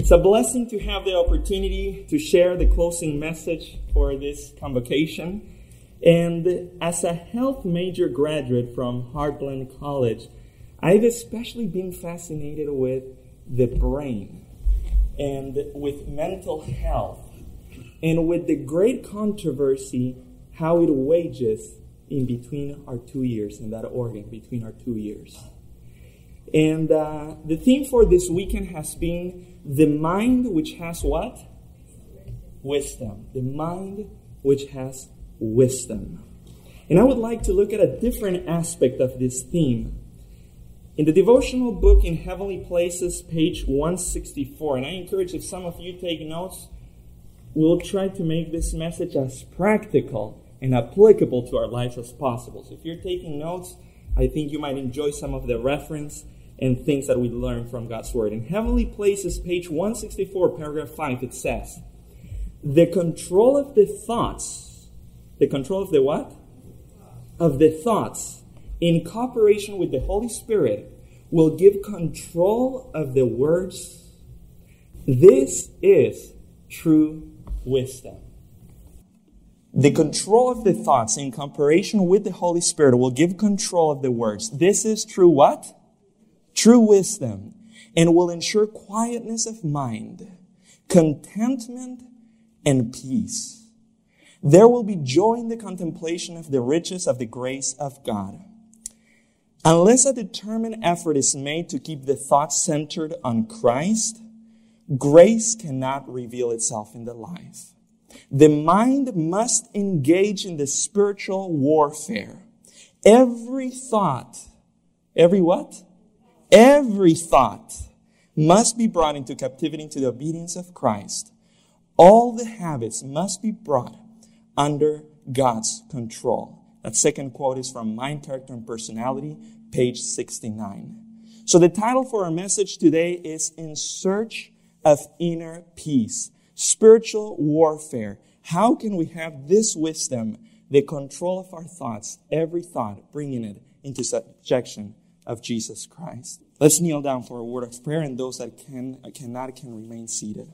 It's a blessing to have the opportunity to share the closing message for this convocation. And as a health major graduate from Heartland College, I've especially been fascinated with the brain and with mental health and with the great controversy how it wages in between our 2 ears, in that organ between our 2 ears. And the theme for this weekend has been the mind which has what? Wisdom. The mind which has wisdom. And I would like to look at a different aspect of this theme. In the devotional book In Heavenly Places, page 164, and I encourage if some of you take notes, we'll try to make this message as practical and applicable to our lives as possible. So if you're taking notes, I think you might enjoy some of the reference and things that we learn from God's Word. In Heavenly Places, page 164, paragraph 5, it says, the control of the thoughts, the control of the what? Of the thoughts, in cooperation with the Holy Spirit, will give control of the words. This is true wisdom. The control of the thoughts in cooperation with the Holy Spirit will give control of the words. This is true what? True wisdom, and will ensure quietness of mind, contentment, and peace. There will be joy in the contemplation of the riches of the grace of God. Unless a determined effort is made to keep the thoughts centered on Christ, grace cannot reveal itself in the life. The mind must engage in the spiritual warfare. Every thought, every what? Every thought must be brought into captivity to the obedience of Christ. All the habits must be brought under God's control. That second quote is from Mind, Character, and Personality, page 69. So the title for our message today is In Search of Inner Peace. Spiritual warfare. How can we have this wisdom, the control of our thoughts, every thought, bringing it into subjection of Jesus Christ? Let's kneel down for a word of prayer, and those that cannot can remain seated.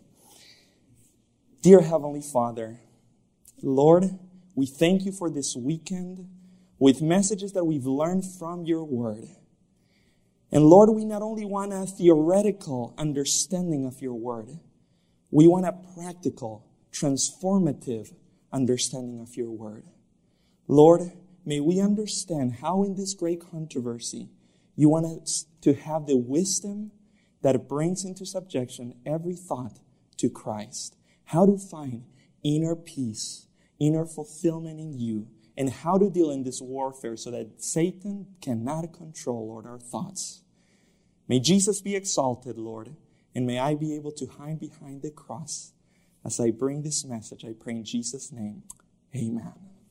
Dear Heavenly Father, Lord, we thank you for this weekend with messages that we've learned from your word. And Lord, we not only want a theoretical understanding of your word, we want a practical, transformative understanding of your word. Lord, may we understand how in this great controversy you want us to have the wisdom that brings into subjection every thought to Christ. How to find inner peace, inner fulfillment in you, and how to deal in this warfare so that Satan cannot control, Lord, our thoughts. May Jesus be exalted, Lord, and may I be able to hide behind the cross as I bring this message. I pray in Jesus' name. Amen.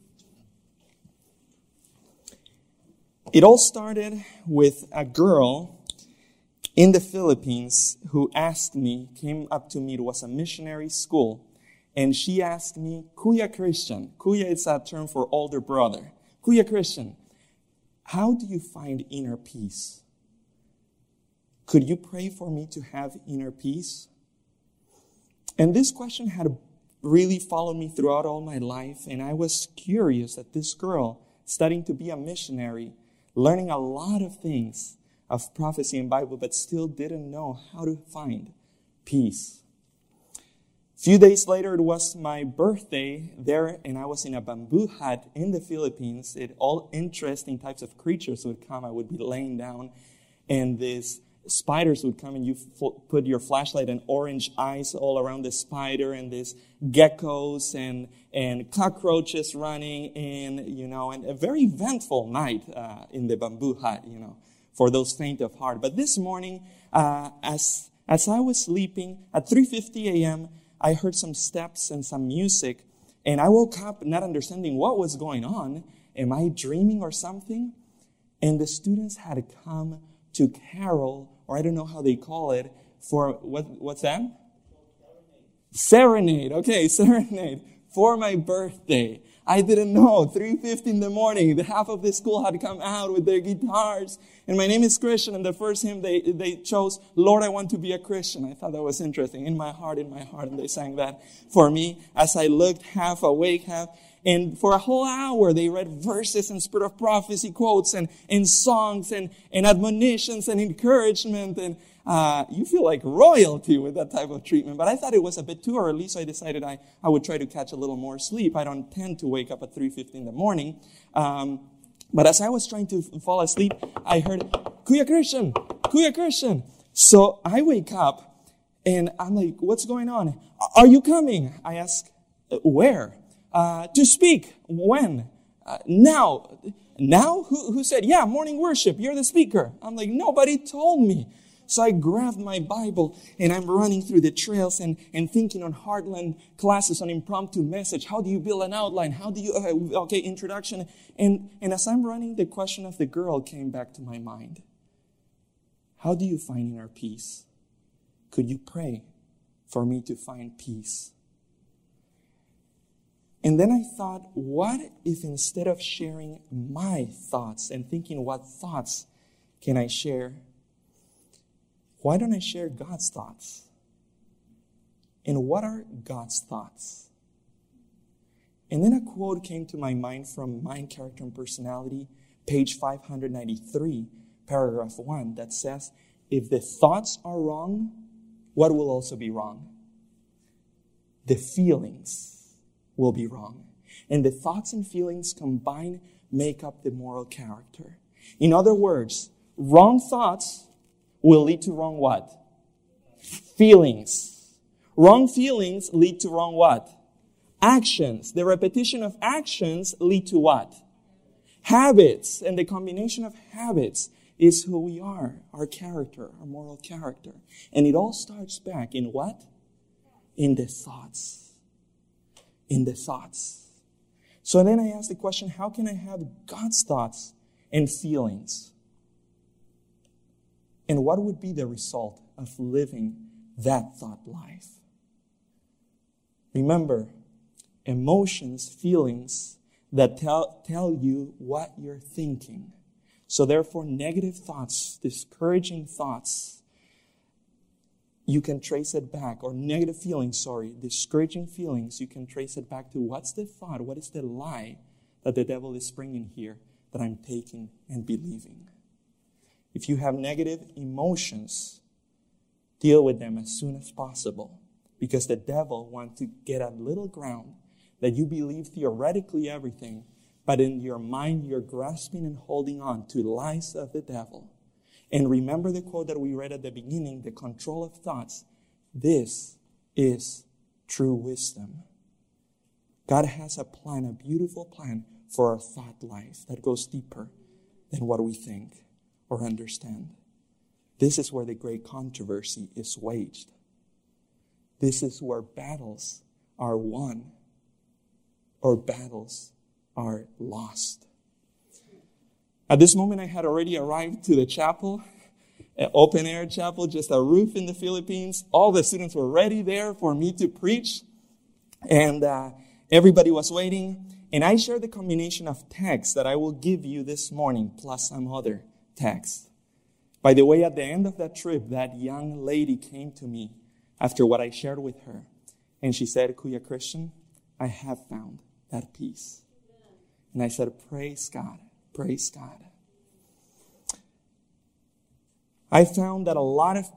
It all started with a girl in the Philippines who came up to me. It was a missionary school. And she asked me, Kuya Christian. Kuya is a term for older brother. Kuya Christian, how do you find inner peace? Could you pray for me to have inner peace? And this question had really followed me throughout all my life. And I was curious that this girl, studying to be a missionary, learning a lot of things of prophecy and Bible, but still didn't know how to find peace. A few days later, it was my birthday there, and I was in a bamboo hut in the Philippines. All interesting types of creatures would come. I would be laying down, and these spiders would come, and you put your flashlight and orange eyes all around the spider, and these geckos and cockroaches running in, and a very eventful night in the bamboo hut, for those faint of heart. But this morning, as I was sleeping at 3:50 a.m., I heard some steps and some music, and I woke up not understanding what was going on. Am I dreaming or something? And the students had come to carol, or I don't know how they call it, for what's that? Serenade. Okay, serenade for my birthday. I didn't know. 3:50 in the morning, the half of the school had come out with their guitars. And my name is Christian, and the first hymn they chose, Lord, I want to be a Christian. I thought that was interesting. In my heart, and they sang that for me as I looked half awake, and for a whole hour, they read verses and spirit of prophecy quotes and songs and admonitions and encouragement. And you feel like royalty with that type of treatment. But I thought it was a bit too early, so I decided I would try to catch a little more sleep. I don't tend to wake up at 3:50 in the morning. But as I was trying to fall asleep, I heard, Kuya Christian. So I wake up, and I'm like, what's going on? Are you coming? I ask, where? To speak. When? Now. Now? Who said, yeah, morning worship. You're the speaker. I'm like, nobody told me. So I grabbed my Bible and I'm running through the trails and thinking on Heartland classes on impromptu message. How do you build an outline? How do you, introduction. And as I'm running, the question of the girl came back to my mind. How do you find inner peace? Could you pray for me to find peace? And then I thought, what if instead of sharing my thoughts and thinking what thoughts can I share, why don't I share God's thoughts? And what are God's thoughts? And then a quote came to my mind from Mind, Character, and Personality, page 593, paragraph 1, that says, if the thoughts are wrong, what will also be wrong? The feelings will be wrong. And the thoughts and feelings combined make up the moral character. In other words, wrong thoughts will lead to wrong what? Feelings. Wrong feelings lead to wrong what? Actions. The repetition of actions lead to what? Habits. And the combination of habits is who we are, our character, our moral character. And it all starts back in what? In the thoughts. In the thoughts. So then I asked the question, how can I have God's thoughts and feelings? And what would be the result of living that thought life? Remember, emotions, feelings that tell you what you're thinking. So therefore, negative thoughts, discouraging thoughts, you can trace it back, or negative feelings, discouraging feelings, you can trace it back to what's the thought, what is the lie that the devil is bringing here that I'm taking and believing. If you have negative emotions, deal with them as soon as possible, because the devil wants to get a little ground that you believe theoretically everything, but in your mind you're grasping and holding on to lies of the devil. And remember the quote that we read at the beginning, the control of thoughts. This is true wisdom. God has a plan, a beautiful plan for our thought life that goes deeper than what we think or understand. This is where the great controversy is waged. This is where battles are won or battles are lost. At this moment, I had already arrived to the chapel, an open-air chapel, just a roof in the Philippines. All the students were ready there for me to preach, and everybody was waiting. And I shared the combination of texts that I will give you this morning, plus some other texts. By the way, at the end of that trip, that young lady came to me after what I shared with her, and she said, Kuya Christian, I have found that peace. And I said, praise God. Praise God. I found that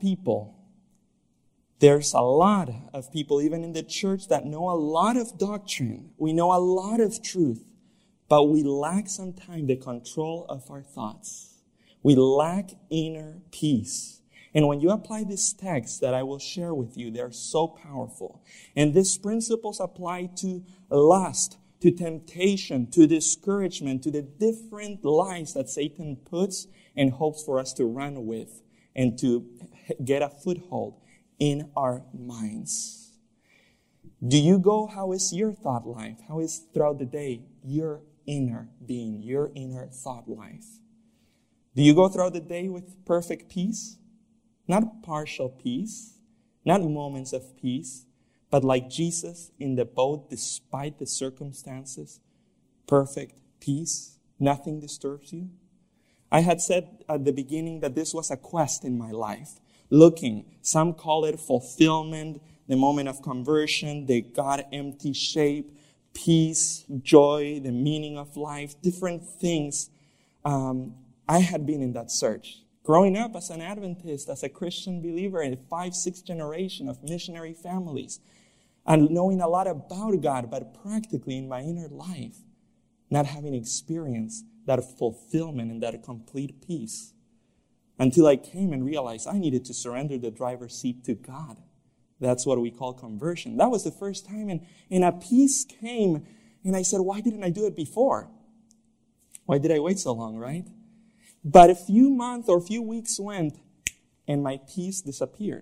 there's a lot of people, even in the church, that know a lot of doctrine. We know a lot of truth, but we lack sometimes the control of our thoughts. We lack inner peace. And when you apply this text that I will share with you, they're so powerful. And these principles apply to lust, to temptation, to discouragement, to the different lies that Satan puts and hopes for us to run with and to get a foothold in our minds. Do you go, how is your thought life? How is throughout the day your inner being, your inner thought life? Do you go throughout the day with perfect peace? Not partial peace, not moments of peace, but like Jesus in the boat, despite the circumstances, perfect peace. Nothing disturbs you. I had said at the beginning that this was a quest in my life. Looking, some call it fulfillment, the moment of conversion, the God-empty shape, peace, joy, the meaning of life, different things. I had been in that search. Growing up as an Adventist, as a Christian believer in a 5-6 generation of missionary families, and knowing a lot about God, but practically in my inner life, not having experienced that fulfillment and that complete peace. Until I came and realized I needed to surrender the driver's seat to God. That's what we call conversion. That was the first time, and a peace came, and I said, why didn't I do it before? Why did I wait so long, right? But a few months or a few weeks went, and my peace disappeared.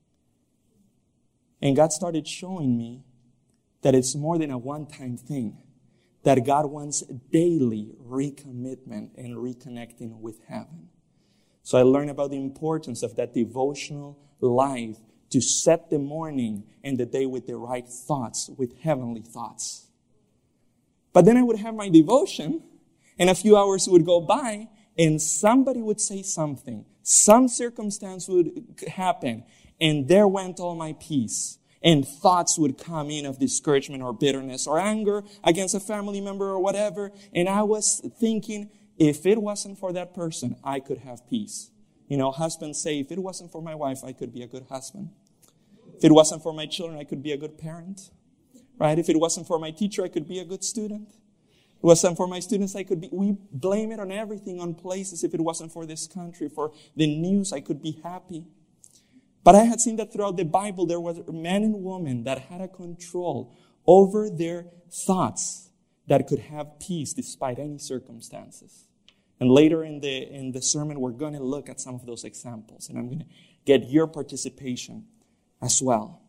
And God started showing me that it's more than a one-time thing, that God wants daily recommitment and reconnecting with heaven. So I learned about the importance of that devotional life to set the morning and the day with the right thoughts, with heavenly thoughts. But then I would have my devotion, and a few hours would go by, and somebody would say something. Some circumstance would happen, and there went all my peace. And thoughts would come in of discouragement or bitterness or anger against a family member or whatever. And I was thinking, if it wasn't for that person, I could have peace. You know, husbands say, if it wasn't for my wife, I could be a good husband. If it wasn't for my children, I could be a good parent. Right? If it wasn't for my teacher, I could be a good student. If it wasn't for my students, I could be. We blame it on everything, on places. If it wasn't for this country, for the news, I could be happy. But I had seen that throughout the Bible, there were men and women that had a control over their thoughts that could have peace despite any circumstances. And later in the sermon, we're going to look at some of those examples. And I'm going to get your participation as well.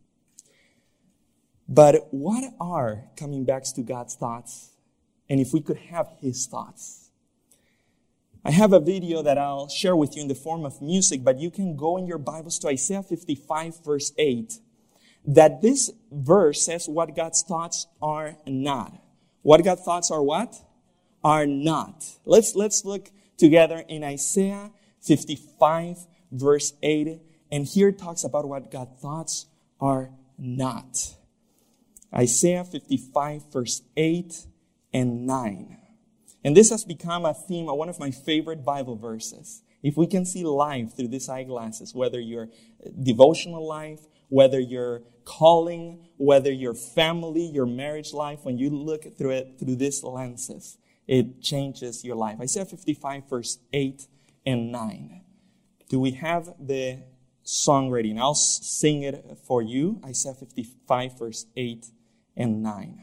But what are, coming back to God's thoughts, and if we could have His thoughts? I have a video that I'll share with you in the form of music, but you can go in your Bibles to Isaiah 55, verse 8, that this verse says what God's thoughts are not. What God's thoughts are what? Are not. Let's look together in Isaiah 55, verse 8, and here it talks about what God's thoughts are not. Isaiah 55, verse 8 and 9. And this has become a theme of one of my favorite Bible verses. If we can see life through these eyeglasses, whether your devotional life, whether your calling, whether your family, your marriage life, when you look through it through these lenses, it changes your life. Isaiah 55, verse 8 and 9. Do we have the song ready? And I'll sing it for you. Isaiah 55, verse 8 and 9.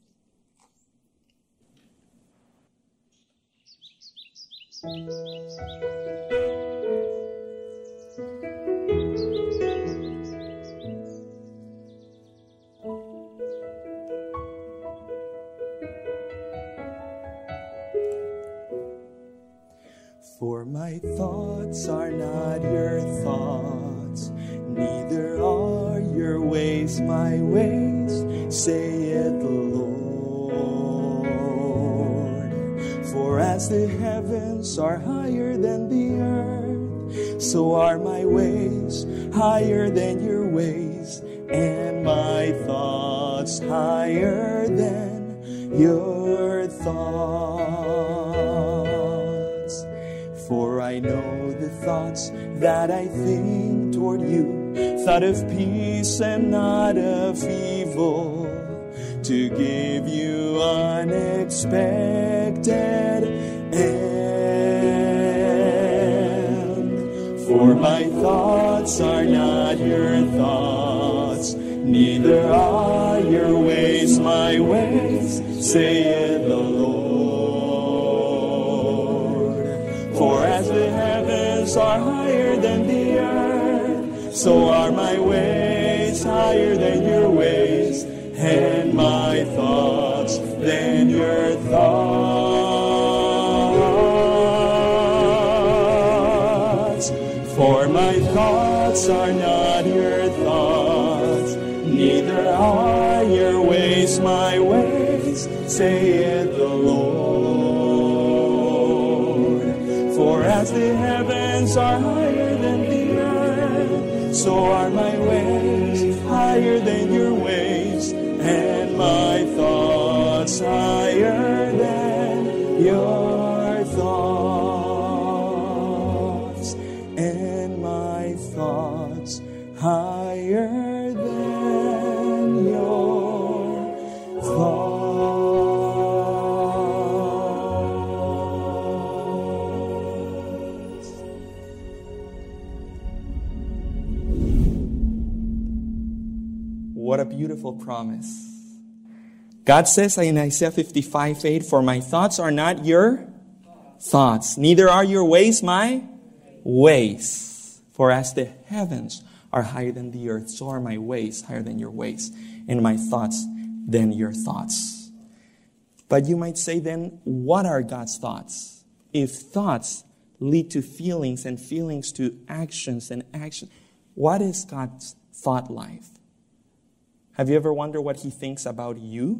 For my thoughts are not your thoughts, neither are your ways my ways, saith the Lord. For as the heavens are higher than the earth, so are my ways higher than your ways, and my thoughts higher than your thoughts. For I know the thoughts that I think toward you, thought of peace and not of evil, to give you unexpected end. For my thoughts are not your thoughts, neither are your ways my ways, saith the Lord. For as the heavens are higher than the earth, so are my ways higher than your ways, and my thoughts than your thoughts. For my thoughts are not your thoughts, neither are your ways my ways, ways, saith the Lord. For as the heavens are higher than the earth, so are my ways higher than your ways, and my thoughts higher than your thoughts, and my thoughts higher than your thoughts. What a beautiful promise. God says in Isaiah 55:8, for my thoughts are not your thoughts, neither are your ways my ways. For as the heavens are higher than the earth, so are my ways higher than your ways, and my thoughts than your thoughts. But you might say then, what are God's thoughts? If thoughts lead to feelings and feelings to actions and action, what is God's thought life? Have you ever wondered what He thinks about you?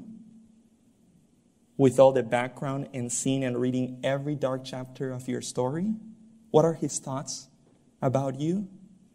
With all the background and seeing and reading every dark chapter of your story, what are His thoughts about you?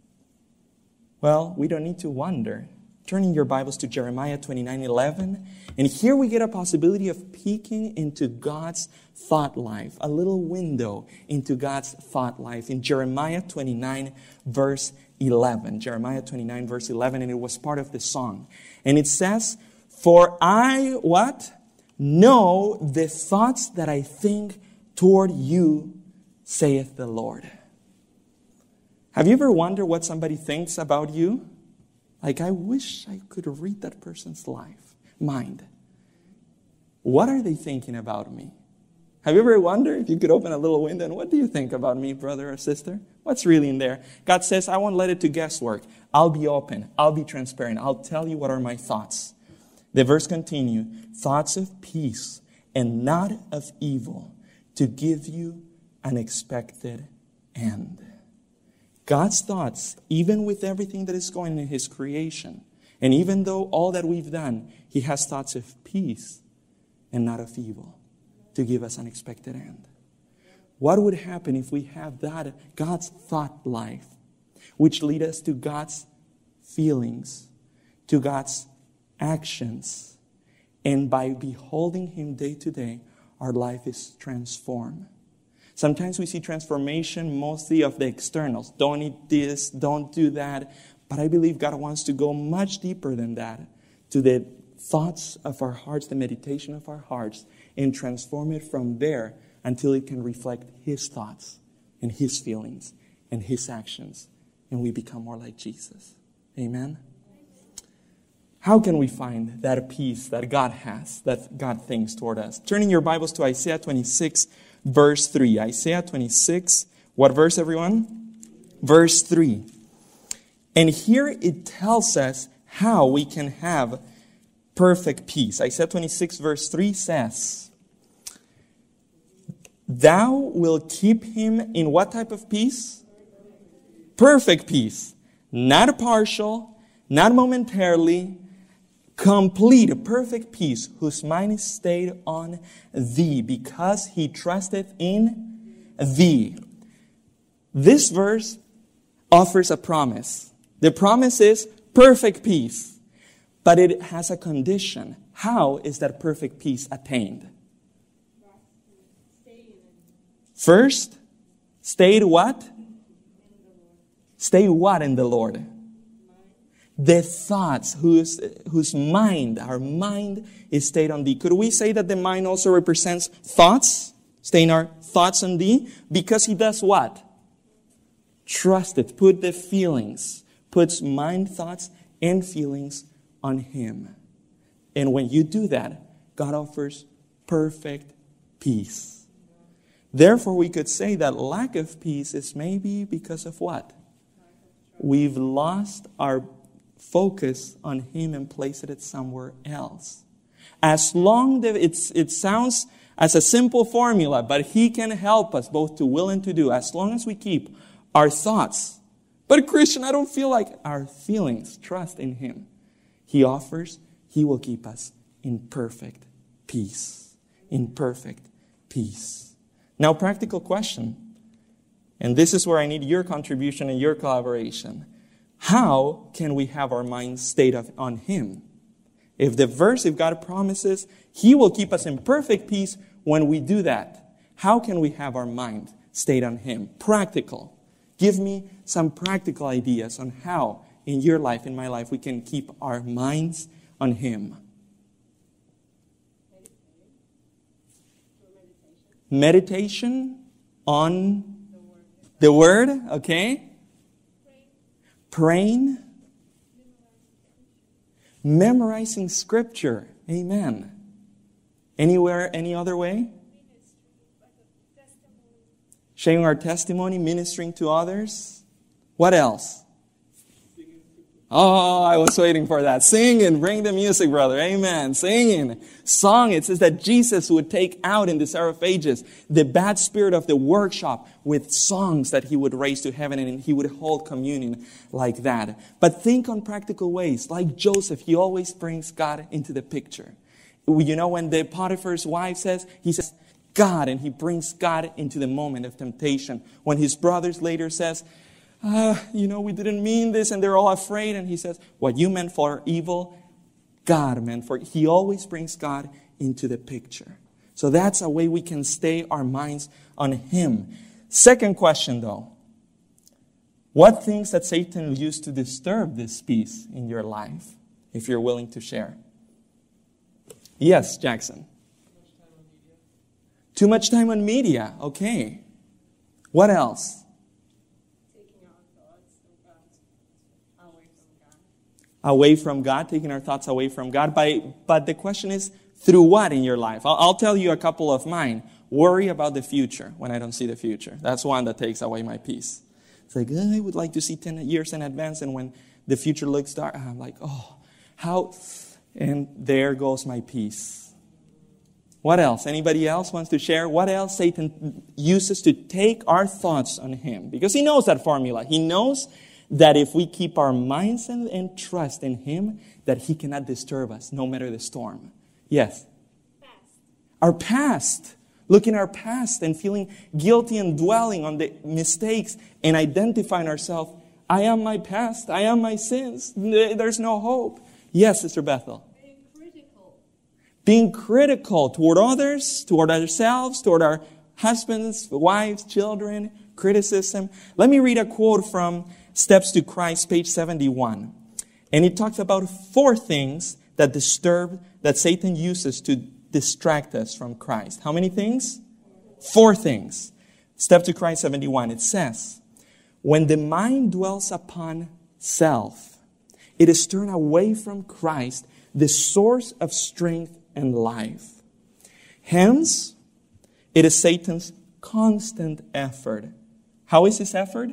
Well, we don't need to wonder. Turning your Bibles to Jeremiah 29:11, and here we get a possibility of peeking into God's thought life, a little window into God's thought life in Jeremiah 29 verse 11. Jeremiah 29 verse 11, and it was part of the song. And it says, for I, what? Know the thoughts that I think toward you, saith the Lord. Have you ever wondered what somebody thinks about you? Like, I wish I could read that person's mind. What are they thinking about me? Have you ever wondered if you could open a little window and what do you think about me, brother or sister? What's really in there? God says, I won't let it to guesswork. I'll be open. I'll be transparent. I'll tell you what are my thoughts. The verse continues, thoughts of peace and not of evil, to give you an expected end. God's thoughts, even with everything that is going in His creation, and even though all that we've done, He has thoughts of peace and not of evil, to give us an expected end. What would happen if we have that God's thought life, which lead us to God's feelings, to God's actions, and by beholding Him day to day, our life is transformed. Sometimes we see transformation mostly of the externals. Don't eat this, don't do that. But I believe God wants to go much deeper than that, to the thoughts of our hearts, the meditation of our hearts, and transform it from there until it can reflect His thoughts and His feelings and His actions, and we become more like Jesus. Amen? How can we find that peace that God has, that God thinks toward us? Turning your Bibles to Isaiah 26, verse 3. Isaiah 26, what verse, everyone? Verse 3. And here it tells us how we can have perfect peace. Isaiah 26, verse 3 says, thou wilt keep him in what type of peace? Perfect peace. Not partial, not momentarily, complete, perfect peace, whose mind is stayed on thee, because he trusteth in thee. This verse offers a promise. The promise is perfect peace, but it has a condition. How is that perfect peace attained? First, stayed what? Stay what in the Lord? The thoughts, whose mind, our mind is stayed on thee. Could we say that the mind also represents thoughts? Staying our thoughts on thee? Because he does what? Trust it. Put the feelings. Puts mind, thoughts, and feelings on Him. And when you do that, God offers perfect peace. Therefore, we could say that lack of peace is maybe because of what? We've lost our focus on Him and placed it somewhere else. As long as it sounds as a simple formula, but He can help us both to will and to do, as long as we keep our thoughts. But Christian, I don't feel like our feelings, trust in Him. He offers, He will keep us in perfect peace. In perfect peace. Now, practical question. And this is where I need your contribution and your collaboration. How can we have our minds stayed on Him? If God promises He will keep us in perfect peace when we do that, how can we have our mind stayed on Him? Practical. Give me some practical ideas on how, in your life, in my life, we can keep our minds on Him. Meditation on the Word, okay? Praying. Memorizing Scripture. Amen. Anywhere, any other way? Sharing our testimony, ministering to others. What else? Oh, I was waiting for that. Singing, bring the music, brother. Amen. Singing. Song, it says that Jesus would take out in the Hour of Ages the bad spirit of the workshop with songs that He would raise to heaven, and He would hold communion like that. But think on practical ways. Like Joseph, he always brings God into the picture. You know, when the Potiphar's wife says, he says, God, and he brings God into the moment of temptation. When his brothers later says, we didn't mean this, and they're all afraid. And he says, what you meant for evil, God meant for. He always brings God into the picture. So that's a way we can stay our minds on Him. Second question, though. What things that Satan used to disturb this peace in your life, if you're willing to share? Yes, Jackson. Too much time on media. Okay. What else? Away from God, taking our thoughts away from God. But the question is, through what in your life? I'll tell you a couple of mine. Worry about the future when I don't see the future. That's one that takes away my peace. It's like, I would like to see 10 years in advance, and when the future looks dark, I'm like, how? And there goes my peace. What else? Anybody else wants to share? What else Satan uses to take our thoughts on Him? Because he knows that formula. He knows that if we keep our minds and trust in Him, that He cannot disturb us, no matter the storm. Yes? Past. Our past. Looking at our past and feeling guilty and dwelling on the mistakes and identifying ourselves. I am my past. I am my sins. There's no hope. Yes, Sister Bethel. Being critical toward others, toward ourselves, toward our husbands, wives, children, criticism. Let me read a quote from Steps to Christ, page 71. And it talks about 4 things that Satan uses to distract us from Christ. How many things? 4 things. Steps to Christ 71. It says, when the mind dwells upon self, it is turned away from Christ, the source of strength and life. Hence, it is Satan's constant effort. How is his effort?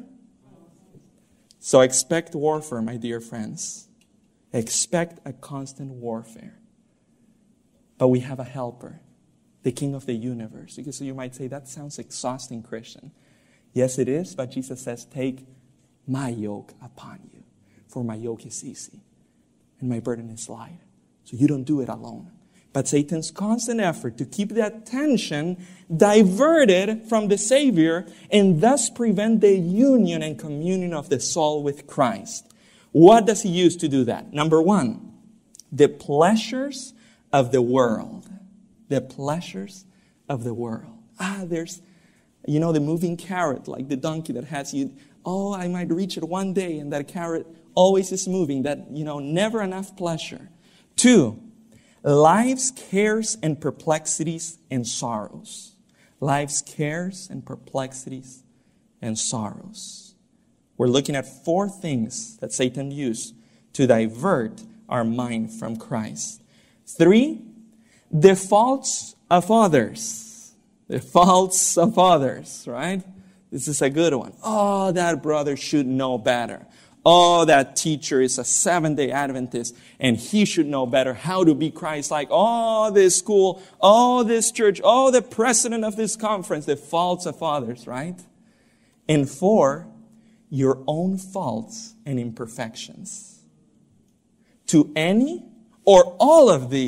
So expect warfare, my dear friends. Expect a constant warfare. But we have a helper, the King of the universe. Because you might say, that sounds exhausting, Christian. Yes, it is, but Jesus says, take my yoke upon you. For my yoke is easy, and my burden is light. So you don't do it alone. But Satan's constant effort to keep the attention diverted from the Savior and thus prevent the union and communion of the soul with Christ. What does he use to do that? Number 1, the pleasures of the world. The pleasures of the world. There's, the moving carrot, like the donkey that has you, I might reach it one day, and that carrot always is moving. That, never enough pleasure. 2, life's cares and perplexities and sorrows. Life's cares and perplexities and sorrows. We're looking at 4 things that Satan used to divert our mind from Christ. 3, the faults of others. The faults of others, right? This is a good one. That brother should know better. That teacher is a Seventh-day Adventist, and he should know better how to be Christ-like. This school, this church, the president of this conference, the faults of others, right? And 4, your own faults and imperfections. To any or all of these,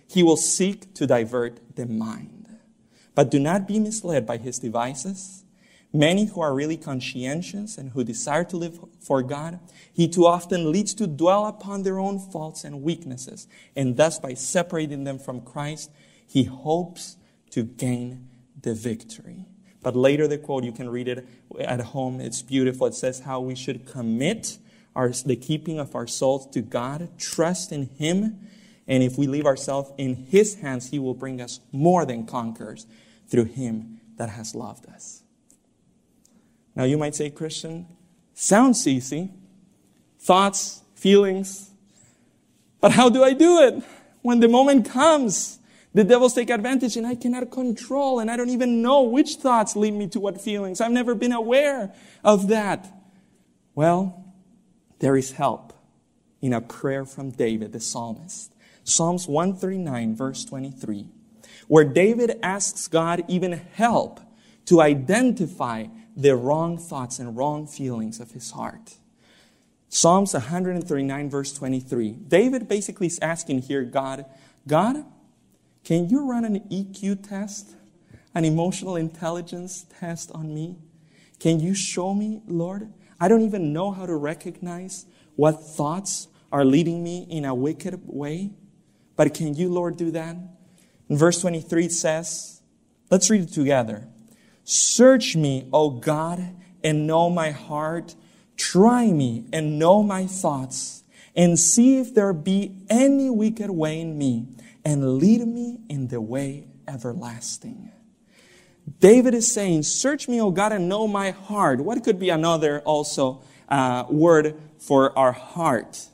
He will seek to divert the mind. But do not be misled by his devices. Many who are really conscientious and who desire to live for God, he too often leads to dwell upon their own faults and weaknesses. And thus, by separating them from Christ, he hopes to gain the victory. But later the quote, you can read it at home. It's beautiful. It says how we should commit the keeping of our souls to God, trust in him. And if we leave ourselves in his hands, he will bring us more than conquerors through him that has loved us. Now you might say, Christian, sounds easy. Thoughts, feelings. But how do I do it? When the moment comes, the devils take advantage and I cannot control and I don't even know which thoughts lead me to what feelings. I've never been aware of that. Well, there is help in a prayer from David, the psalmist. Psalms 139, verse 23, where David asks God even help to identify the wrong thoughts and wrong feelings of his heart. Psalms 139, verse 23. David basically is asking here, God, can you run an EQ test, an emotional intelligence test on me? Can you show me, Lord? I don't even know how to recognize what thoughts are leading me in a wicked way. But can you, Lord, do that? In verse 23 it says, let's read it together. Search me, O God, and know my heart. Try me and know my thoughts, and see if there be any wicked way in me, and lead me in the way everlasting. David is saying, search me, O God, and know my heart. What could be another also word for our heart?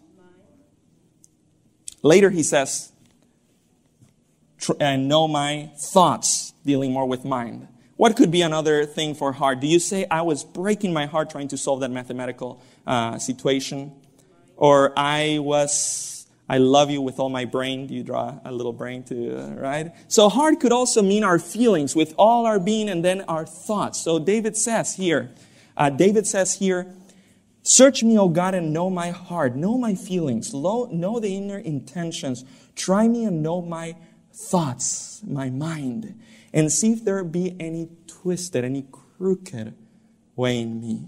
Later he says, and know my thoughts, dealing more with mind. What could be another thing for heart? Do you say, I was breaking my heart trying to solve that mathematical situation? Or I love you with all my brain. Do you draw a little brain to, right? So heart could also mean our feelings with all our being and then our thoughts. So David says here, search me, O God, and know my heart. Know my feelings. Know the inner intentions. Try me and know my thoughts, my mind. And see if there be any twisted, any crooked way in me.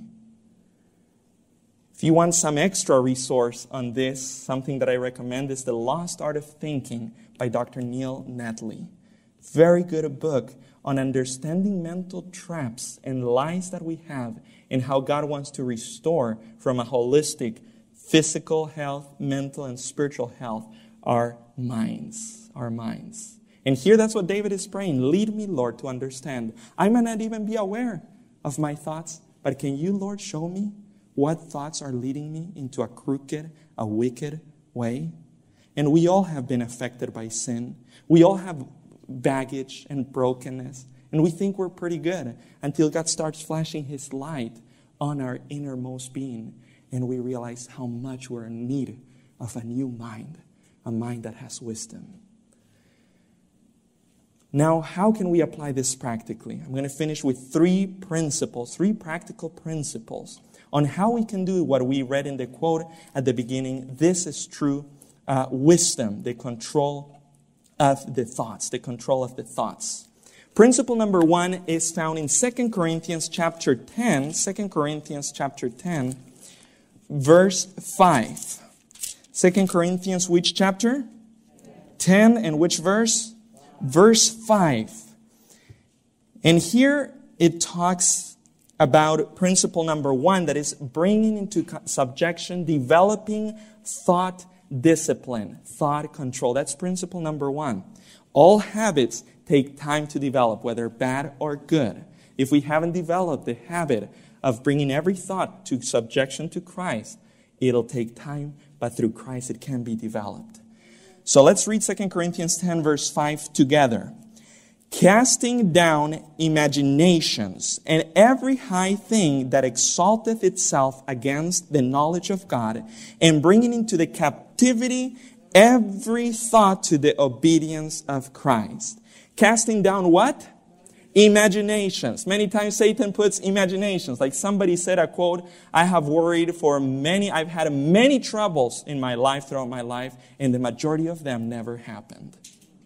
If you want some extra resource on this, something that I recommend is The Lost Art of Thinking by Dr. Neil Netley. Very good book on understanding mental traps and lies that we have and how God wants to restore from a holistic physical health, mental, and spiritual health our minds. And here that's what David is praying. Lead me, Lord, to understand. I may not even be aware of my thoughts, but can you, Lord, show me what thoughts are leading me into a crooked, a wicked way? And we all have been affected by sin. We all have baggage and brokenness. And we think we're pretty good until God starts flashing His light on our innermost being. And we realize how much we're in need of a new mind, a mind that has wisdom. Now, how can we apply this practically? I'm going to finish with three practical principles on how we can do what we read in the quote at the beginning. This is true wisdom, the control of the thoughts, Principle number 1 is found in 2 Corinthians chapter 10, verse 5. 2 Corinthians, which chapter? 10, and which verse? Verse 5. And here it talks about principle number 1, that is bringing into subjection, developing thought discipline, thought control. That's principle number 1. All habits take time to develop, whether bad or good. If we haven't developed the habit of bringing every thought to subjection to Christ, it'll take time, but through Christ it can be developed. So let's read 2 Corinthians 10, verse 5 together. Casting down imaginations and every high thing that exalteth itself against the knowledge of God, and bringing into the captivity every thought to the obedience of Christ. Casting down what? Imaginations. Many times Satan puts imaginations. Like somebody said, a quote, I've had many troubles in my life, throughout my life, and the majority of them never happened.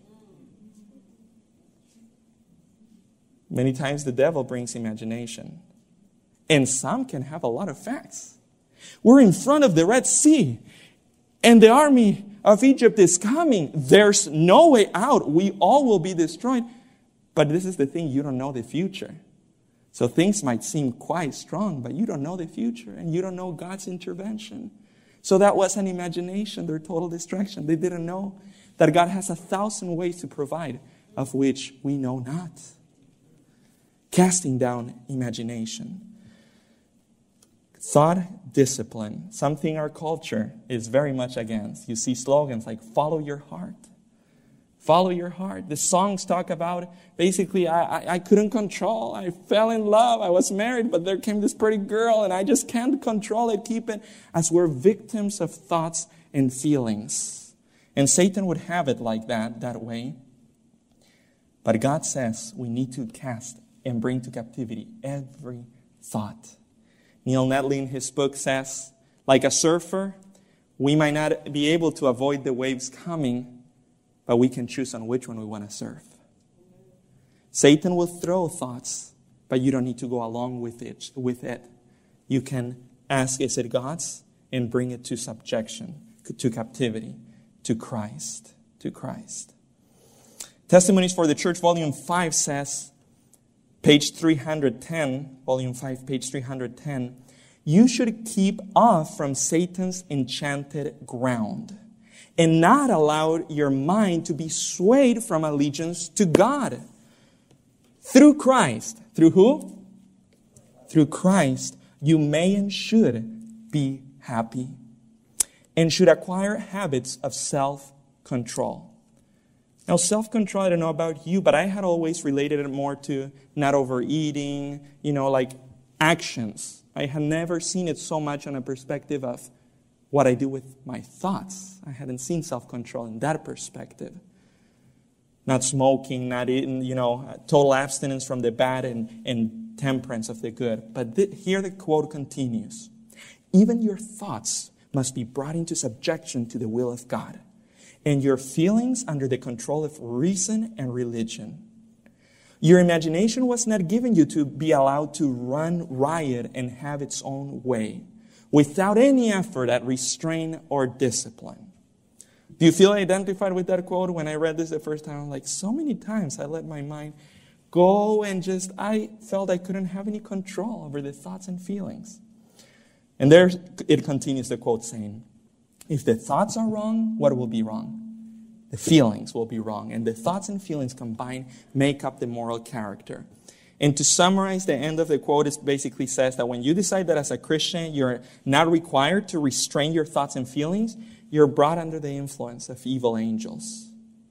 Many times the devil brings imagination. And some can have a lot of facts. We're in front of the Red Sea, and the army of Egypt is coming. There's no way out. We all will be destroyed. But this is the thing, you don't know the future. So things might seem quite strong, but you don't know the future, and you don't know God's intervention. So that was an imagination, their total distraction. They didn't know that God has 1,000 ways to provide, of which we know not. Casting down imagination. Thought discipline, something our culture is very much against. You see slogans like, follow your heart. Follow your heart. The songs talk about, basically, I couldn't control. I fell in love. I was married, but there came this pretty girl, and I just can't control it, keep it. As we're victims of thoughts and feelings. And Satan would have it like that way. But God says we need to cast and bring to captivity every thought. Neil Netley in his book says, like a surfer, we might not be able to avoid the waves coming, but we can choose on which one we want to surf. Satan will throw thoughts, but you don't need to go along with it. You can ask, is it God's? And bring it to subjection, to captivity, to Christ. Testimonies for the Church, Volume 5 says, page 310, Volume 5, page 310, you should keep off from Satan's enchanted ground and not allow your mind to be swayed from allegiance to God. Through Christ. Through who? Through Christ, you may and should be happy and should acquire habits of self-control. Now, self-control, I don't know about you, but I had always related it more to not overeating, like actions. I had never seen it so much on a perspective of what I do with my thoughts. I hadn't seen self-control in that perspective. Not smoking, not eating, total abstinence from the bad and temperance of the good. But here the quote continues. Even your thoughts must be brought into subjection to the will of God, and your feelings under the control of reason and religion. Your imagination was not given you to be allowed to run riot and have its own way, without any effort at restraint or discipline. Do you feel identified with that quote? When I read this the first time, I'm like, so many times I let my mind go and I felt I couldn't have any control over the thoughts and feelings. And there it continues, the quote saying, if the thoughts are wrong, what will be wrong? The feelings will be wrong. And the thoughts and feelings combined make up the moral character. And to summarize, the end of the quote basically says that when you decide that as a Christian you're not required to restrain your thoughts and feelings, you're brought under the influence of evil angels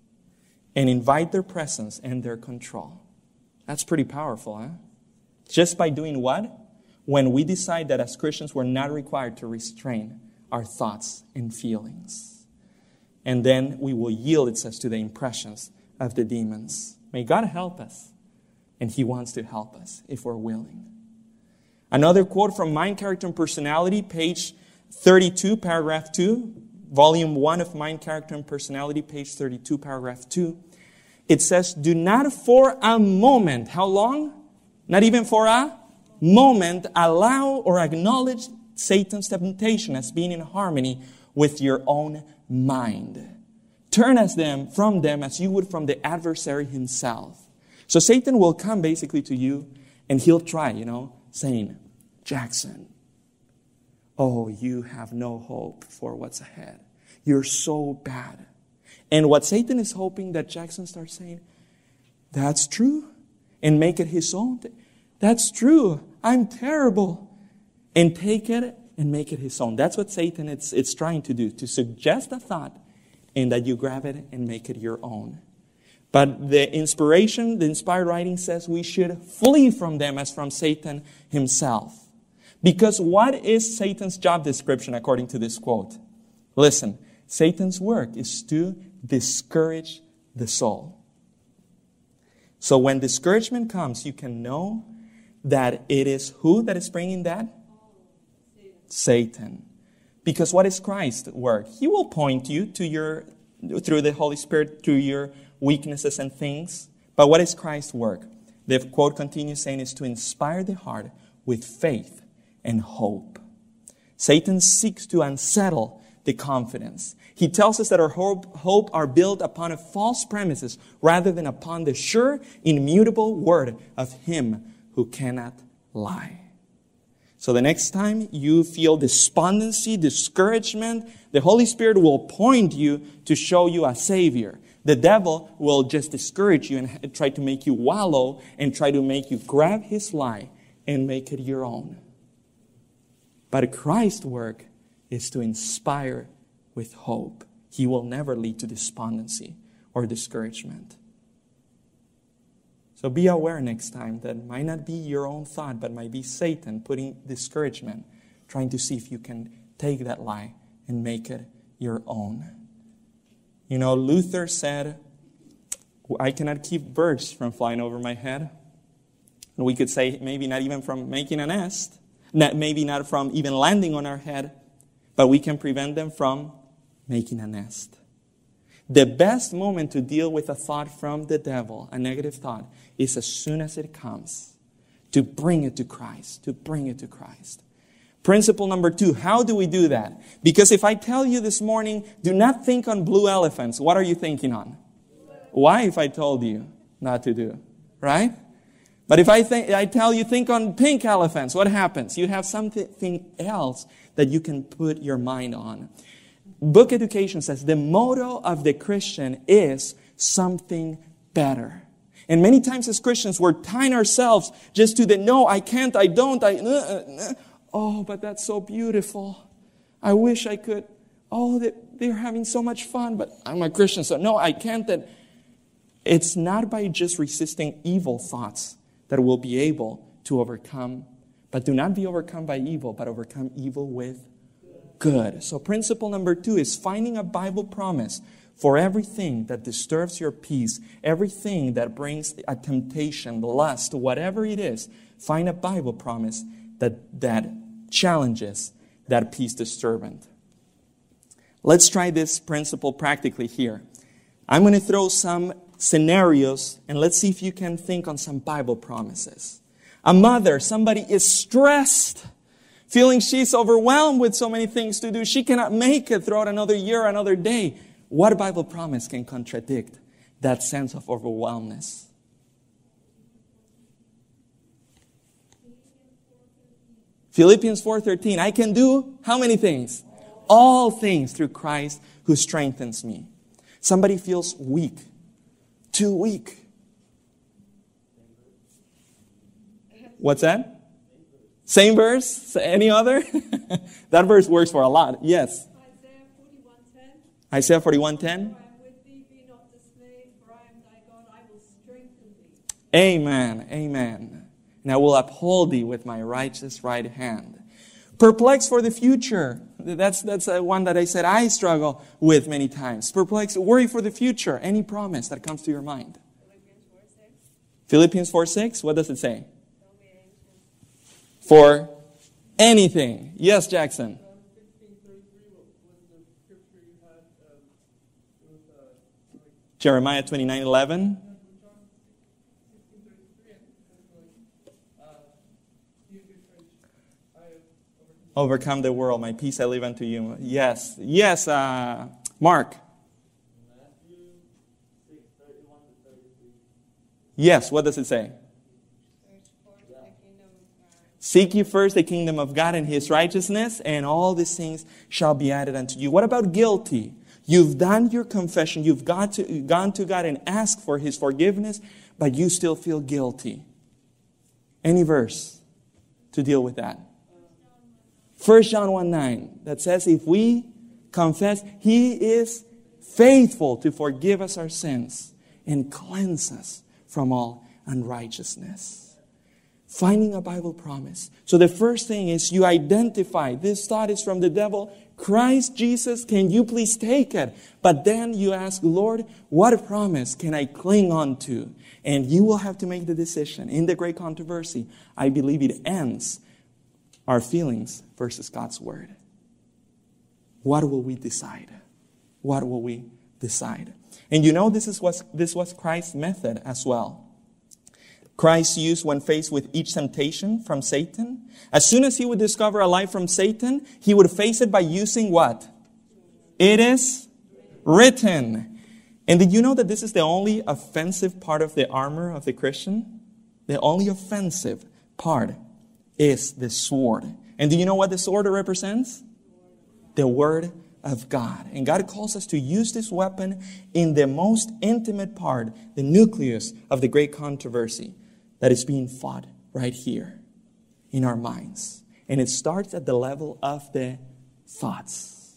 and invite their presence and their control. That's pretty powerful, huh? Just by doing what? When we decide that as Christians we're not required to restrain our thoughts and feelings. And then we will yield, it says, to the impressions of the demons. May God help us. And He wants to help us if we're willing. Another quote from Mind, Character, and Personality, page 32, paragraph 2. Volume 1 of Mind, Character, and Personality, page 32, paragraph 2. It says, do not for a moment, how long? Not even for a moment, allow or acknowledge Satan's temptation as being in harmony with your own mind. Turn from them as you would from the adversary himself. So Satan will come basically to you and he'll try, saying, Jackson, oh, you have no hope for what's ahead. You're so bad. And what Satan is hoping that Jackson starts saying, that's true, and make it his own. That's true. I'm terrible. And take it and make it his own. That's what Satan it's trying to do, to suggest a thought and that you grab it and make it your own. But the inspired writing says we should flee from them as from Satan himself. Because what is Satan's job description according to this quote? Listen, Satan's work is to discourage the soul. So when discouragement comes, you can know that it is who that is bringing that? Satan. Because what is Christ's work? He will point you to through the Holy Spirit, to your weaknesses and things. But what is Christ's work? The quote continues saying, is to inspire the heart with faith and hope. Satan seeks to unsettle the confidence. He tells us that our hope are built upon a false premises rather than upon the sure, immutable word of Him who cannot lie. So the next time you feel despondency, discouragement, the Holy Spirit will point you to show you a Savior. The devil will just discourage you and try to make you wallow and try to make you grab his lie and make it your own. But Christ's work is to inspire with hope. He will never lead to despondency or discouragement. So be aware next time that it might not be your own thought, but might be Satan putting discouragement, trying to see if you can take that lie and make it your own. You know, Luther said, I cannot keep birds from flying over my head. And we could say maybe not even from making a nest, maybe not from even landing on our head, but we can prevent them from making a nest. The best moment to deal with a thought from the devil, a negative thought, is as soon as it comes. To bring it to Christ. To bring it to Christ. Principle number 2, how do we do that? Because if I tell you this morning, do not think on blue elephants, what are you thinking on? Why if I told you not to do? Right? But if I tell you think on pink elephants, what happens? You have something else that you can put your mind on. Book Education says the motto of the Christian is something better. And many times as Christians, we're tying ourselves just to the no, I can't, I don't, oh, but that's so beautiful. I wish I could. Oh, they're having so much fun, but I'm a Christian, so no, I can't. It's not by just resisting evil thoughts that we'll be able to overcome. But do not be overcome by evil, but overcome evil with good. So principle number 2 is finding a Bible promise for everything that disturbs your peace, everything that brings a temptation, lust, whatever it is. Find a Bible promise that challenges that peace disturbance. Let's try this principle practically here. I'm going to throw some scenarios and let's see if you can think on some Bible promises. A mother, somebody is stressed, feeling she's overwhelmed with so many things to do. She cannot make it throughout another year, another day. What Bible promise can contradict that sense of overwhelmness? Philippians 4:13. I can do how many things? All things through Christ who strengthens me. Somebody feels weak. Too weak. What's that? Same verse? Any other? That verse works for a lot. Yes. Isaiah 41:10. Amen. Amen. And I will uphold thee with my righteous right hand. Perplexed for the future. That's one that I said I struggle with many times. Perplexed, worry for the future. Any promise that comes to your mind. Philippians 4:6. What does it say? For anything. Yes, Jackson. Jeremiah 29:11. Overcome the world, my peace I leave unto you. Yes, yes, Mark. Yes, what does it say? Seek ye first the kingdom of God and His righteousness, and all these things shall be added unto you. What about guilty? You've done your confession. You've gone to God and asked for His forgiveness, but you still feel guilty. Any verse to deal with that? 1 John 1:9 that says if we confess, He is faithful to forgive us our sins and cleanse us from all unrighteousness. Finding a Bible promise. So the first thing is you identify this thought is from the devil. Christ Jesus, can you please take it? But then you ask, Lord, what promise can I cling on to? And you will have to make the decision. In the great controversy, I believe it ends our feelings versus God's word. What will we decide? What will we decide? And you know this was Christ's method as well. Christ used when faced with each temptation from Satan. As soon as he would discover a lie from Satan, he would face it by using what? It is written. And did you know that this is the only offensive part of the armor of the Christian? The only offensive part is the sword. And do you know what the sword represents? The Word of God. And God calls us to use this weapon in the most intimate part, the nucleus of the great controversy that is being fought right here in our minds. And it starts at the level of the thoughts.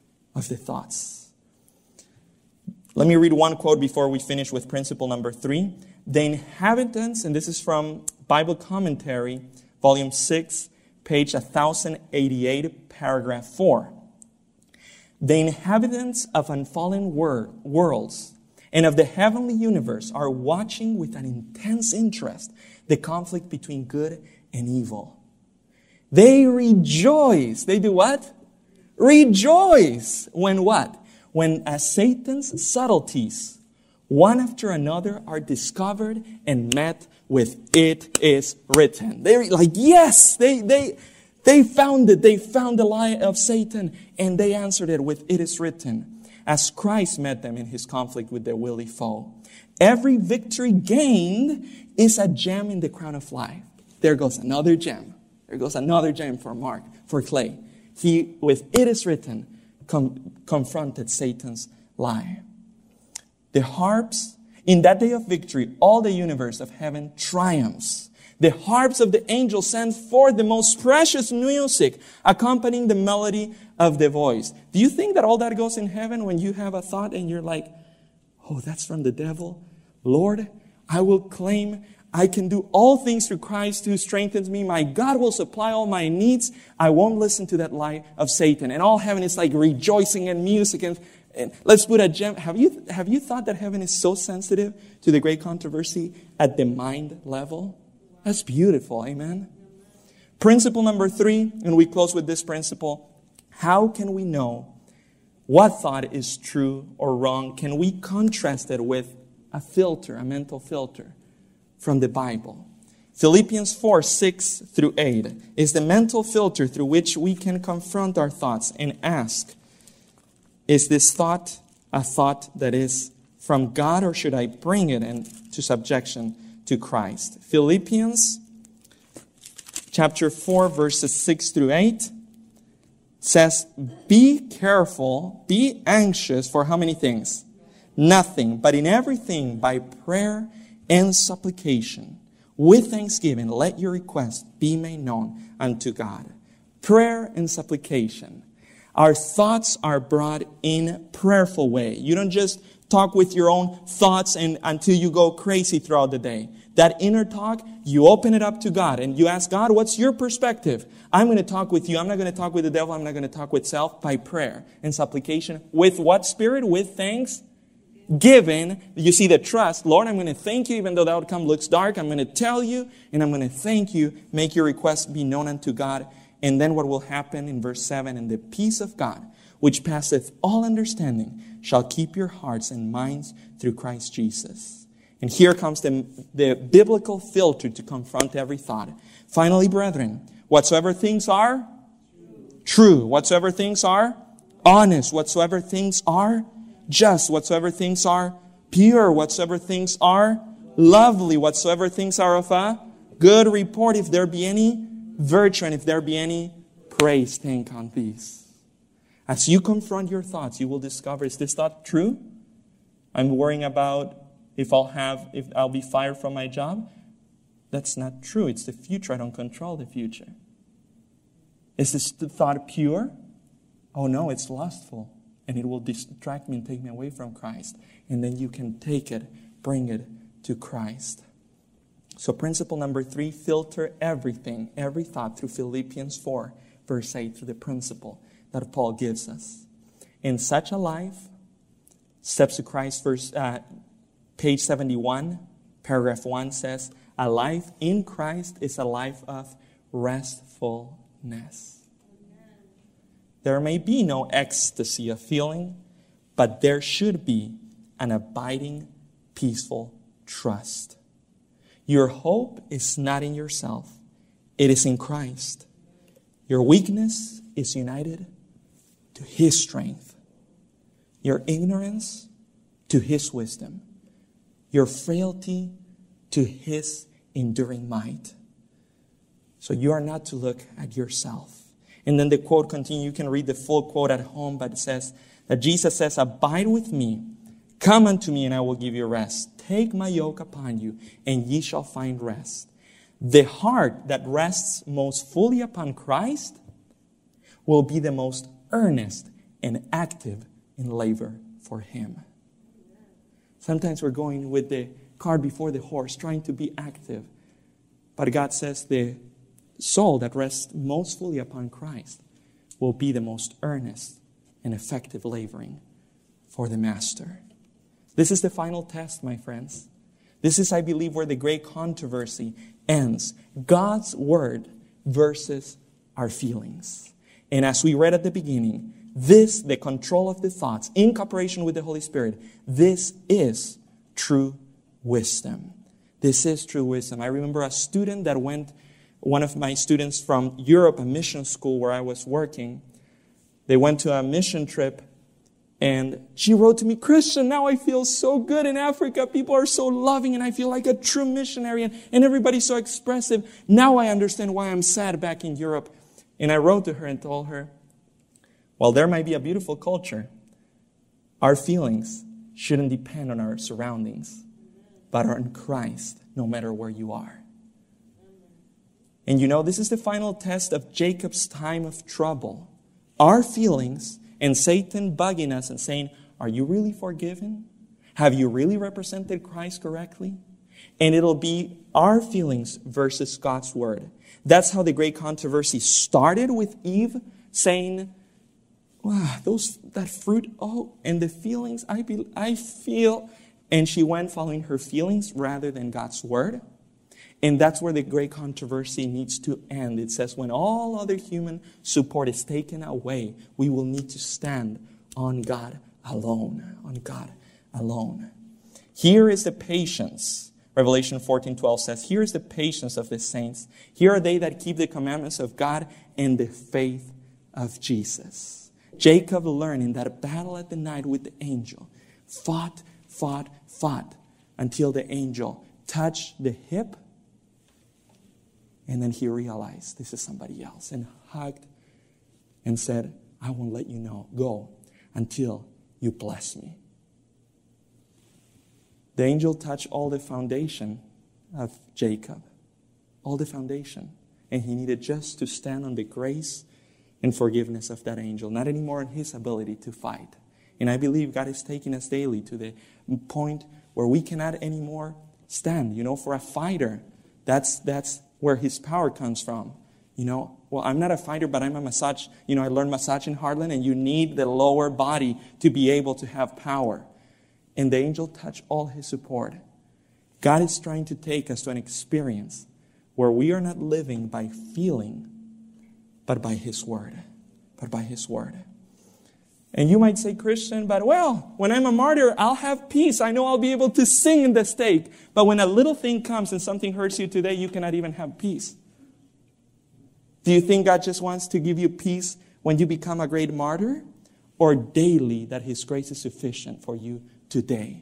Let me read one quote before we finish with principle number 3. The inhabitants, and this is from Bible Commentary, volume 6, page 1088, paragraph 4. The inhabitants of unfallen worlds and of the heavenly universe are watching with an intense interest the conflict between good and evil. They rejoice. They do what? Rejoice. When what? When Satan's subtleties, one after another, are discovered and met with "it is written." They're like, yes, they found it. They found the lie of Satan and they answered it with "it is written," as Christ met them in his conflict with their willy foe. Every victory gained is a gem in the crown of life. There goes another gem. There goes another gem for Mark, for Clay. He, with "it is written," confronted Satan's lie. The harps, in that day of victory, all the universe of heaven triumphs. The harps of the angels send forth the most precious music, accompanying the melody of the voice. Do you think that all that goes in heaven when you have a thought and you're like, oh, that's from the devil? Lord, I will claim I can do all things through Christ who strengthens me. My God will supply all my needs. I won't listen to that lie of Satan. And all heaven is like rejoicing and music. And let's put a gem. Have you thought that heaven is so sensitive to the great controversy at the mind level? That's beautiful. Amen. Principle number 3, and we close with this principle. How can we know what thought is true or wrong? Can we contrast it with a filter, a mental filter from the Bible? Philippians 4, 6 through 8 is the mental filter through which we can confront our thoughts and ask, is this thought a thought that is from God, or should I bring it into subjection to Christ? Philippians chapter 4, verses 6 through 8 says, be careful, be anxious for how many things? Nothing, but in everything by prayer and supplication, with thanksgiving, let your requests be made known unto God. Prayer and supplication. Our thoughts are brought in prayerful way. You don't just talk with your own thoughts and until you go crazy throughout the day. That inner talk, you open it up to God and you ask God, what's your perspective? I'm going to talk with you. I'm not going to talk with the devil. I'm not going to talk with self, by prayer and supplication. With what spirit? With thanks. Given, you see the trust. Lord, I'm going to thank you even though the outcome looks dark. I'm going to tell you and I'm going to thank you. Make your request be known unto God. And then what will happen in verse 7? And the peace of God, which passeth all understanding, shall keep your hearts and minds through Christ Jesus. And here comes the biblical filter to confront every thought. Finally, brethren, whatsoever things are true, whatsoever things are honest, whatsoever things are just, whatsoever things are pure, whatsoever things are lovely, whatsoever things are of a good report, if there be any virtue and if there be any praise, think on these. As you confront your thoughts, you will discover, is this thought true? I'm worrying about if I'll be fired from my job. That's not true. It's the future. I don't control the future. Is this thought pure? Oh no, it's lustful. And it will distract me and take me away from Christ. And then you can take it, bring it to Christ. So principle number 3, filter everything, every thought through Philippians 4, verse 8, through the principle that Paul gives us. In such a life, Steps to Christ, page 71, paragraph 1 says, a life in Christ is a life of restfulness. There may be no ecstasy of feeling, but there should be an abiding, peaceful trust. Your hope is not in yourself. It is in Christ. Your weakness is united to His strength. Your ignorance to His wisdom. Your frailty to His enduring might. So you are not to look at yourself. And then the quote continues. You can read the full quote at home, but it says that Jesus says, "Abide with me, come unto me, and I will give you rest. Take my yoke upon you, and ye shall find rest." The heart that rests most fully upon Christ will be the most earnest and active in labor for Him. Sometimes we're going with the cart before the horse, trying to be active. But God says the soul that rests most fully upon Christ will be the most earnest and effective laboring for the Master. This is the final test, my friends. This is, I believe, where the great controversy ends. God's Word versus our feelings. And as we read at the beginning, this, the control of the thoughts, in cooperation with the Holy Spirit, this is true wisdom. This is true wisdom. I remember a student that went, one of my students from Europe, a mission school where I was working, they went to a mission trip, and she wrote to me, "Christian, now I feel so good in Africa. People are so loving, and I feel like a true missionary, and everybody's so expressive. Now I understand why I'm sad back in Europe." And I wrote to her and told her, while there might be a beautiful culture, our feelings shouldn't depend on our surroundings, but on Christ, no matter where you are. And you know, this is the final test of Jacob's time of trouble. Our feelings and Satan bugging us and saying, "Are you really forgiven? Have you really represented Christ correctly?" And it'll be our feelings versus God's Word. That's how the great controversy started, with Eve saying, "Wow, that fruit, and the feelings I feel." And she went following her feelings rather than God's Word. And that's where the great controversy needs to end. It says when all other human support is taken away, we will need to stand on God alone. On God alone. Here is the patience. Revelation 14:12 says, "Here is the patience of the saints. Here are they that keep the commandments of God and the faith of Jesus." Jacob learned in that battle at the night with the angel, fought until the angel touched the hip. And then he realized this is somebody else, and hugged and said, "I won't let you go until you bless me." The angel touched all the foundation of Jacob, all the foundation. And he needed just to stand on the grace and forgiveness of that angel, not anymore on his ability to fight. And I believe God is taking us daily to the point where we cannot anymore stand. For a fighter, that's where his power comes from. Well, I'm not a fighter, but I'm a massage. I learned massage in Heartland, and you need the lower body to be able to have power. And the angel touched all his support. God is trying to take us to an experience where we are not living by feeling, but by His Word. And you might say, "Christian, but when I'm a martyr, I'll have peace. I know I'll be able to sing in the stake." But when a little thing comes and something hurts you today, you cannot even have peace. Do you think God just wants to give you peace when you become a great martyr? Or daily that His grace is sufficient for you today?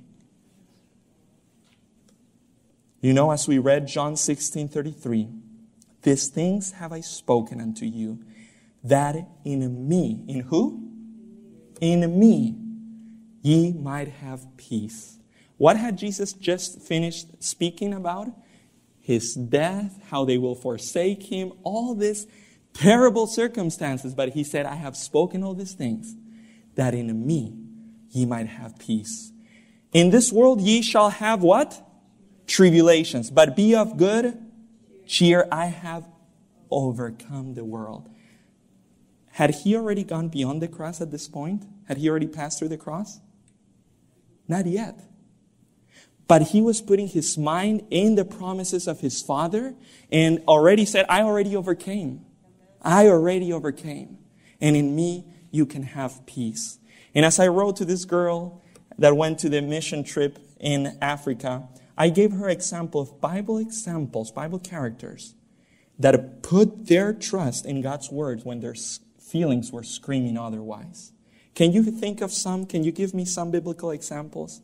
As we read John 16:33, "These things have I spoken unto you, that in me," in who? "In me, ye might have peace." What had Jesus just finished speaking about? His death, how they will forsake Him, all these terrible circumstances. But He said, "I have spoken all these things, that in me ye might have peace. In this world ye shall have" what? "Tribulations. But be of good cheer. I have overcome the world." Had He already gone beyond the cross at this point? Had He already passed through the cross? Not yet. But He was putting His mind in the promises of His Father and already said, "I already overcame. I already overcame. And in me you can have peace." And as I wrote to this girl that went to the mission trip in Africa, I gave her example of Bible examples, Bible characters that put their trust in God's words when their feelings were screaming otherwise. Can you think of some? Can you give me some biblical examples?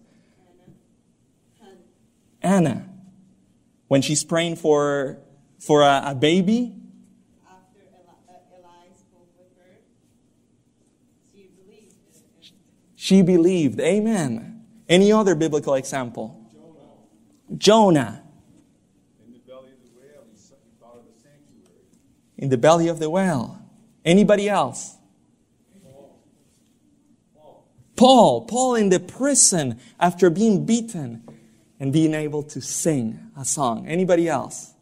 Anna. When she's praying for a baby. After Eli spoke with her, she believed. She believed. Amen. Any other biblical example? Jonah. In the belly of the whale, he thought of the sanctuary. In the belly of the whale. Anybody else? Paul in the prison after being beaten and being able to sing a song. Anybody else?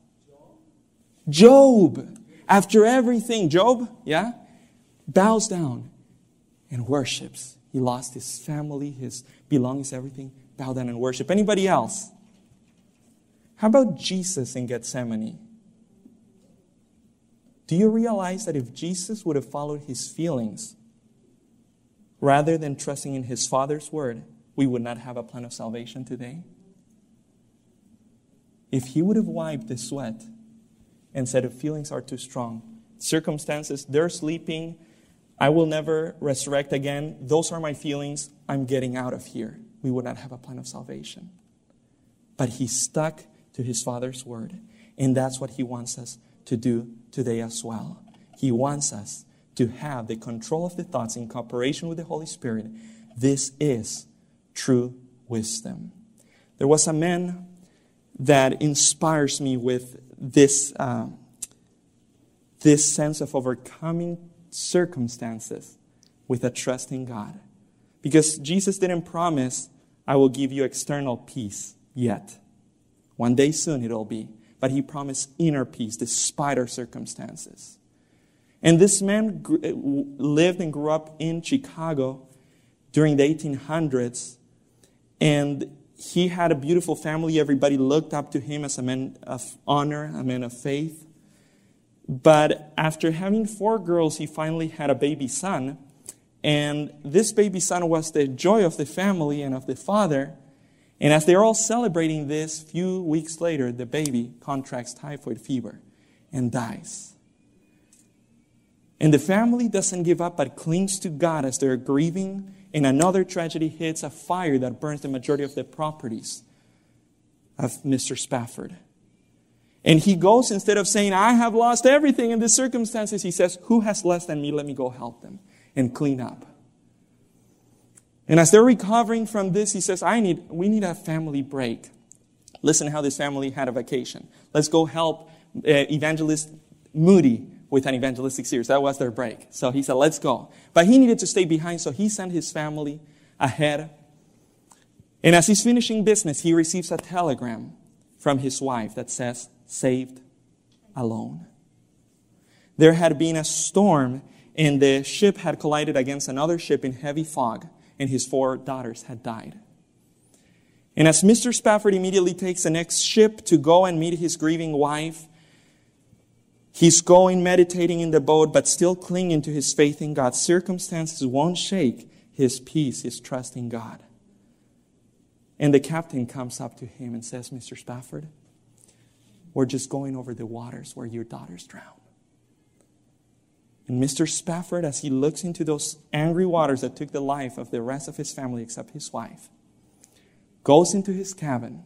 Job. After everything, Job, bows down and worships. He lost his family, his belongings, everything. Bow down and worship. Anybody else? How about Jesus in Gethsemane? Do you realize that if Jesus would have followed his feelings rather than trusting in his Father's word, we would not have a plan of salvation today? If he would have wiped the sweat and said, if feelings are too strong, circumstances, they're sleeping, I will never resurrect again, those are my feelings, I'm getting out of here, we would not have a plan of salvation. But he stuck to his Father's word, and that's what he wants us to do today as well. He wants us to have the control of the thoughts in cooperation with the Holy Spirit. This is true wisdom. There was a man that inspires me with this sense of overcoming circumstances with a trust in God. Because Jesus didn't promise, I will give you external peace yet. One day soon it'll be. But he promised inner peace despite our circumstances. And this man lived and grew up in Chicago during the 1800s. And he had a beautiful family. Everybody looked up to him as a man of honor, a man of faith. But after having 4 girls, he finally had a baby son. And this baby son was the joy of the family and of the father. And as they're all celebrating this, few weeks later, the baby contracts typhoid fever and dies. And the family doesn't give up, but clings to God as they're grieving. And another tragedy hits, a fire that burns the majority of the properties of Mr. Spafford. And he goes, instead of saying, I have lost everything in these circumstances, he says, who has less than me? Let me go help them and clean up. And as they're recovering from this, he says, we need a family break. Listen how this family had a vacation. Let's go help Evangelist Moody with an evangelistic series. That was their break. So he said, let's go. But he needed to stay behind, so he sent his family ahead. And as he's finishing business, he receives a telegram from his wife that says, saved alone. There had been a storm, and the ship had collided against another ship in heavy fog, and his 4 daughters had died. And as Mr. Spafford immediately takes the next ship to go and meet his grieving wife, he's going, meditating in the boat, but still clinging to his faith in God. Circumstances won't shake his peace, his trust in God. And the captain comes up to him and says, Mr. Spafford, we're just going over the waters where your daughters drowned. And Mr. Spafford, as he looks into those angry waters that took the life of the rest of his family except his wife, goes into his cabin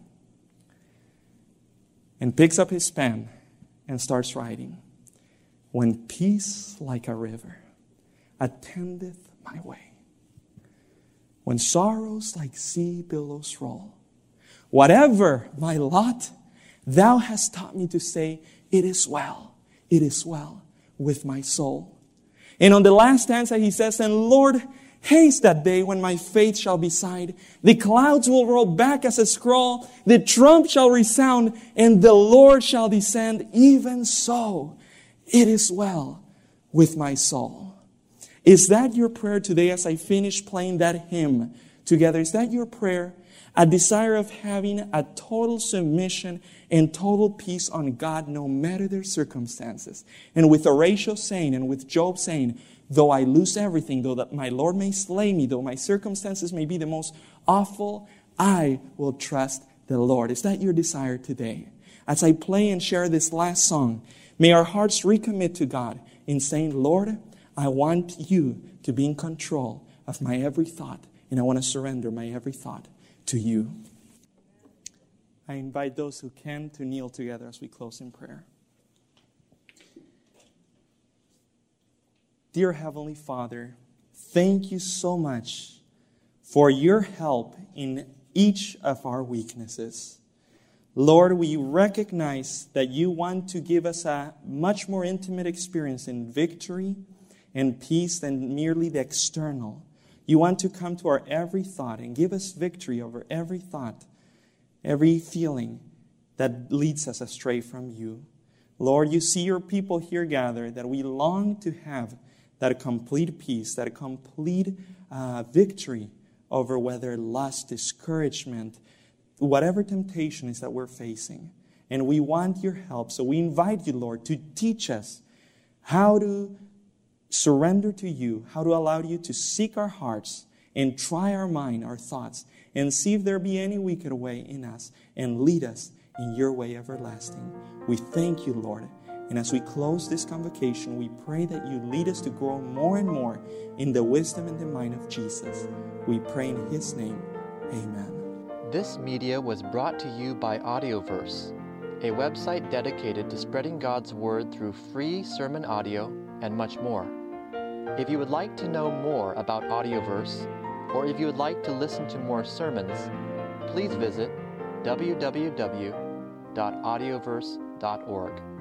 and picks up his pen and starts writing. When peace like a river attendeth my way, when sorrows like sea billows roll, whatever my lot, thou hast taught me to say, it is well with my soul. And on the last stanza he says, and Lord, haste that day when my faith shall be sight. The clouds will roll back as a scroll, the trump shall resound, and the Lord shall descend. Even so, it is well with my soul. Is that your prayer today as I finish playing that hymn together? Is that your prayer? A desire of having a total submission and total peace on God no matter their circumstances. And with Horatio saying, and with Job saying, though I lose everything, though that my Lord may slay me, though my circumstances may be the most awful, I will trust the Lord. Is that your desire today? As I play and share this last song, may our hearts recommit to God in saying, Lord, I want you to be in control of my every thought, and I want to surrender my every thought to you. I invite those who can to kneel together as we close in prayer. Dear Heavenly Father, thank you so much for your help in each of our weaknesses. Lord, we recognize that you want to give us a much more intimate experience in victory and peace than merely the external. You want to come to our every thought and give us victory over every thought, every feeling that leads us astray from you. Lord, you see your people here gathered, that we long to have that complete peace, that complete victory over whether lust, discouragement, whatever temptation is that we're facing. And we want your help. So we invite you, Lord, to teach us how to surrender to you, how to allow you to seek our hearts and try our mind, our thoughts, and see if there be any wicked way in us, and lead us in your way everlasting. We thank you, Lord. And as we close this convocation, we pray that you lead us to grow more and more in the wisdom and the mind of Jesus. We pray in his name. Amen. This media was brought to you by Audioverse, a website dedicated to spreading God's Word through free sermon audio and much more. If you would like to know more about Audioverse, or if you would like to listen to more sermons, please visit www.audioverse.org.